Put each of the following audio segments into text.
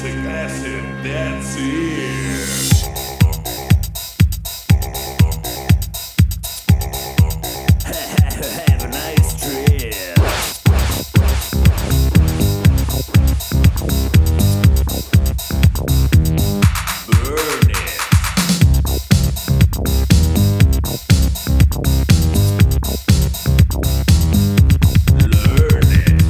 classic acid, that's it. Have a nice trip. Burn it. Learn it.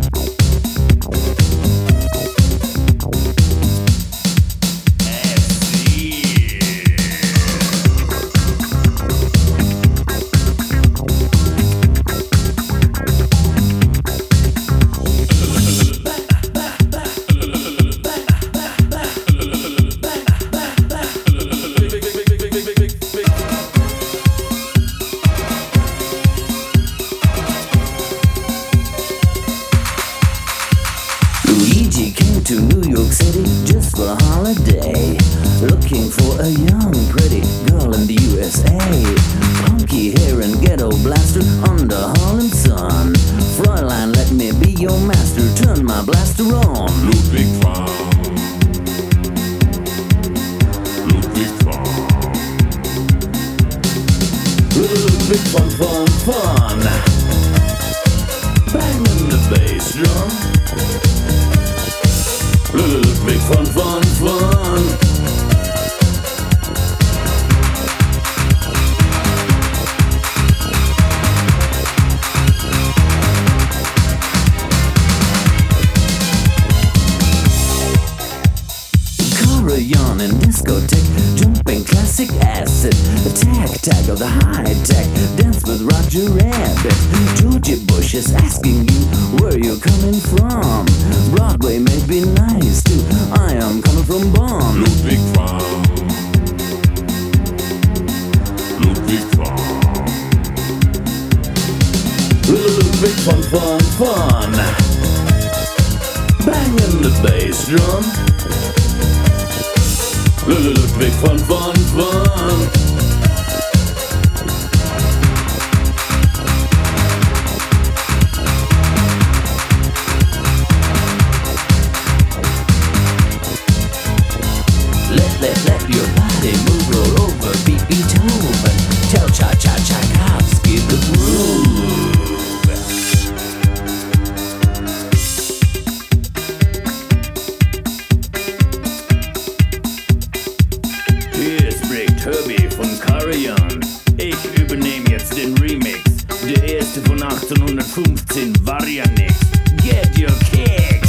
Luigi came to New York City just for a holiday, looking for a young, pretty girl in the USA. Punky hair and ghetto blaster under Harlem sun. Fräulein, let me be your master, turn my blaster on. Ludwig van. Ludwig van. Ludwig fun. Banging the bass drum. Ludwig fun. Carillon and discotheque, jumping classic acid, tag of the high tech, dance with Roger Rabbit. Georgie Bush is asking you where you're coming from. Broadway may be nice too, I am coming from Bonn. Ludwig van. Ludwig van. Ludwig fun. Banging the bass drum. Ludwig fun. Let your body move, roll over, beat Beethoven. Tell Tchaikovsky the groove. Hier spricht Herbie von Carillon. Ich übernehme jetzt den Remix. Der erste von 1815 war ja nix. Get your kicks!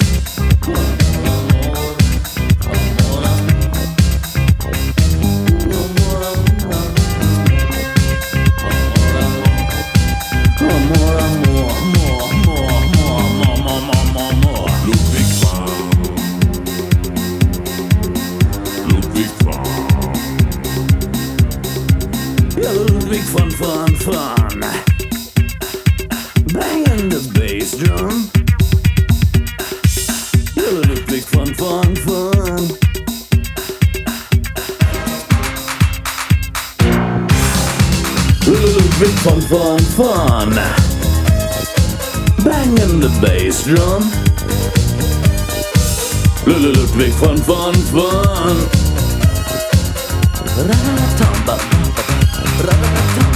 Ludwig fun. Banging the bass drum. Ludwig fun. Ludwig fun. Banging the bass drum. Ludwig fun. Ra-ra-tum-ba-ba-ba-ba.